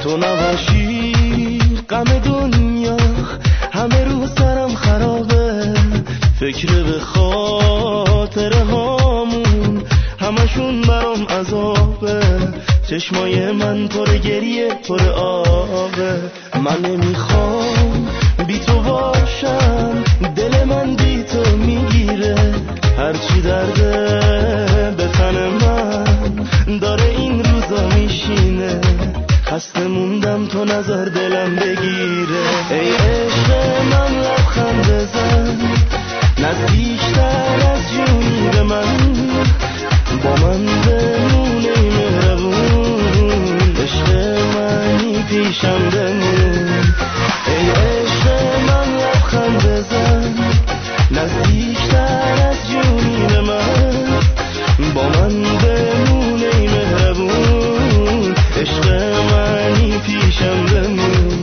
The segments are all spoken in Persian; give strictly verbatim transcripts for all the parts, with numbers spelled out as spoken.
تو نباشی غم دنیا همه رو سرم خرابه، فکر به خاطره هامون همشون برام عذابه، چشمای من پر گریه پر آبه. من نمیخوام بی تو باشم، دل من بی تو میگیره، هرچی درده به تن من داره این روزا میشینه، خسته موندم تو نظر دلم بگیره. ای عشق من لبخند بزن، نزدیکتر از جونی به من، با من بمونه ای مهربون، عشق منی پیشم بمون. ای عشق من لبخند بزن، نزدیکتر از جونی به من، با من بمونه ای مهربون، عشق منی پیشم بمون.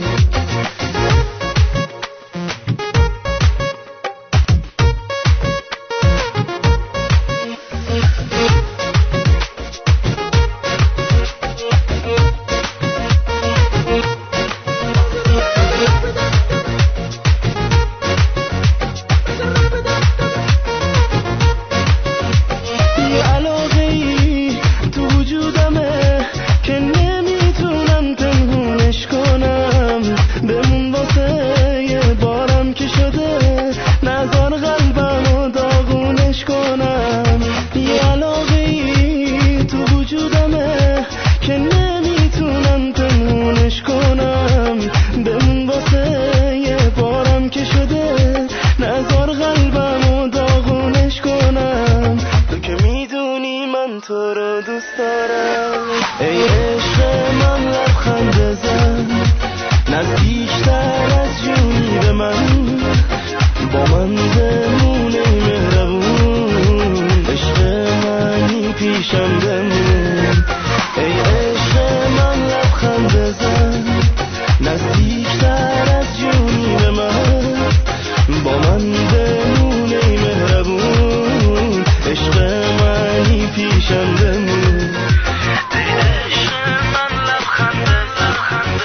تو رو دوست دارم. ای عشق من لبخند بزن، نزدیکتر از جونی به من، با من بمونه ای مهربون، عشق منی پیشم بمون. ای عشق من لبخند بزن، نزدیکتر از جونی به من، با من بمونه ای مهربون، عشق منی پیشم بمون. ای عشق من لبخند بزن،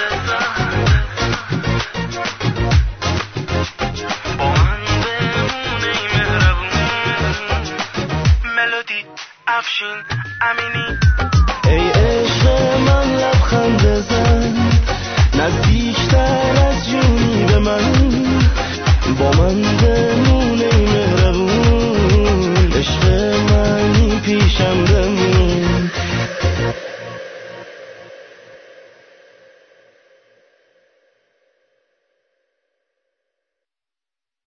با من بمونه ای مهربون. ملودی افشین امینی. ای عشق من لبخند بزن، نزدیکتر از جونی به من، با من بمونه